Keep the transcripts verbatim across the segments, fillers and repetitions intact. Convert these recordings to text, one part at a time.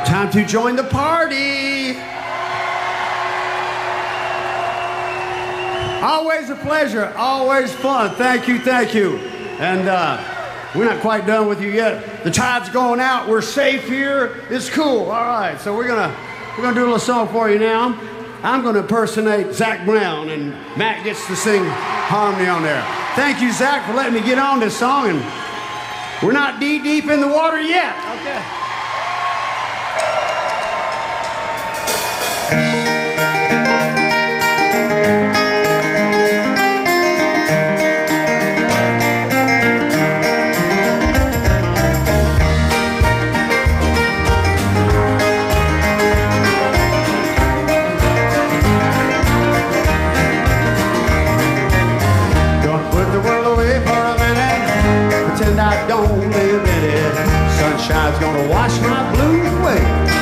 Time to join the party. Always a pleasure, always fun. Thank you, thank you. And uh, we're not quite done with you yet. The tide's going out. We're safe here. It's cool. All right, so we're gonna we're gonna do a little song for you now. I'm gonna impersonate Zac Brown, and Matt gets to sing harmony on there. Thank you, Zac, for letting me get on this song. And we're not knee deep in the water yet. Okay. I don't live in it. Sunshine's gonna wash my blues away.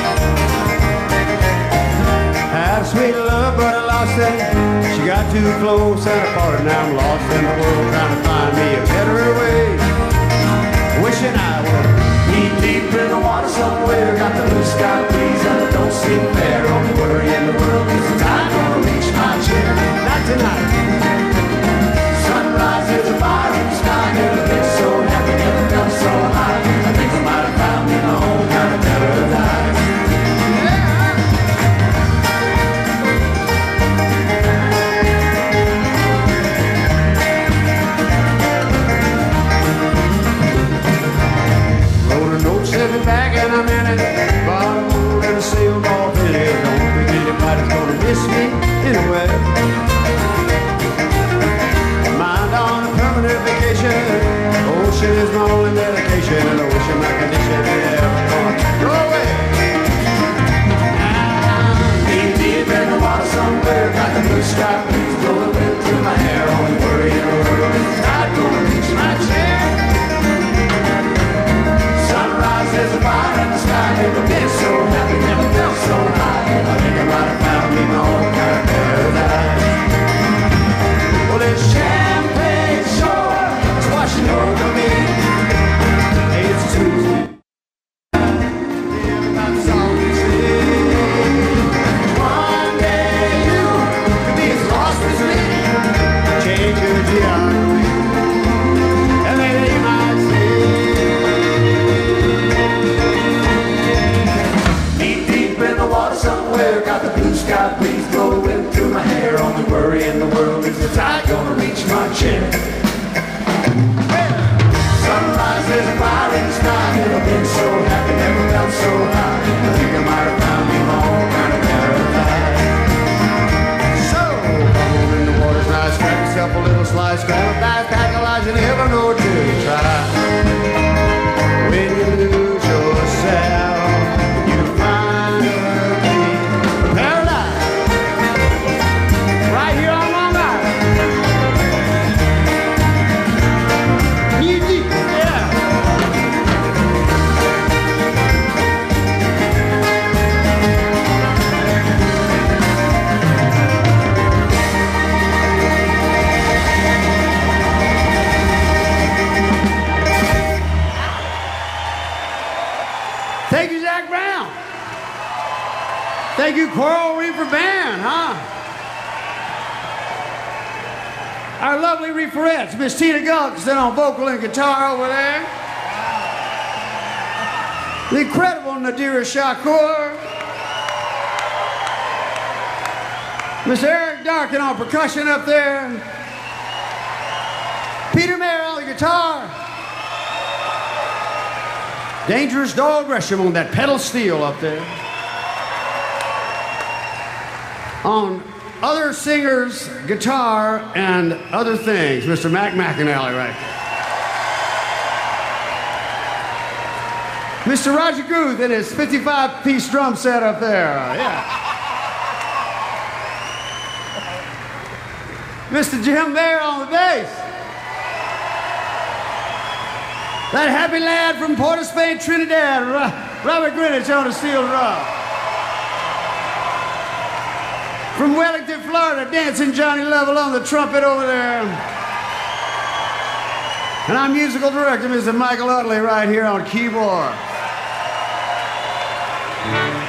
Had a sweet love, but I lost it. She got too close and I parted. Now I'm lost in the world trying to find me a better way. Wishing I would knee deep in the water somewhere. Got the blue sky breeze and it don't seem fair. Only worry in the world is the tide gonna reach my chair. Not tonight. Sunrise is a fire in the sky. Never been so happy, never felt so high. I think I might have found me my own kind of paradise. Yeah. Wrote a note, sent it back, and I'm in it. Bought a moon and a sailed off in it. Don't think anybody's gonna miss me anyway. Mind on a permanent vacation. Ocean is my only medication, and I wish my condition ever go away. Knee deep in the water somewhere. Got the blue sky breeze blowing wind through my hair. Only worry in the world is the tide gonna reach my chair. Sunrise is a fire in the sky. Never been so happy, never felt so high. I think I might have found me my own kind of paradise. Well, it's champagne shore, it's washing over me. Hey, it's Tuesday. That's all we see. One day you could be as lost as me. Change your geography, and then you might see. Knee deep in the water somewhere. Got the blue sky breeze blowing through my hair. Only worry in the world is the tide gonna reach my chair. Sunrise is a fire in the sky. Never been so happy, never felt so high. I think I might have found me my own kind of paradise. So, cold in the water's nice. Grab yourself a little slice. Grab a backpack, Elijah, never know till you try. When you lose yourself, you find a key to paradise. Right here on Long Island. Knee deep, yeah. Thank you, Zac Brown. Thank you, Coral Reefer Band, huh? Our lovely referettes, Miss Tina Gulk, sitting on vocal and guitar over there. The incredible Nadira Shakur. Miss Eric Darkin on percussion up there. Peter Mayer on the guitar. Dangerous Dog Gresham on that pedal steel up there. On other singers, guitar, and other things, Mister Mac McAnally right there. Mister Roger Guth and his fifty-five piece drum set up there, yeah. Mister Jim Mayer on the bass. That happy lad from Port of Spain, Trinidad, Robert Greenwich on the steel drum. From Wellington, Florida, Dancing Johnny Lovell on the trumpet over there. And our musical director, Mister Michael Utley, right here on keyboard. Thank you.